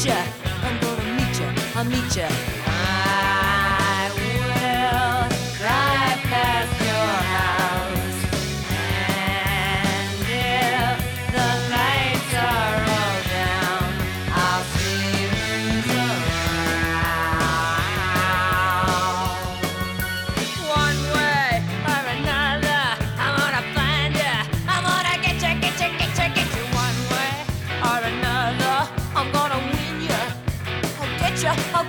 ya. I'm gonna meet ya. I'll meet ya. I will drive past your house, and if the lights are all down, I'll see who's around. One way or another, I'm gonna find ya. I'm gonna get ya, get ya, get ya, get you. One way or another, I'm gonna win ya. I'll get ya, I'll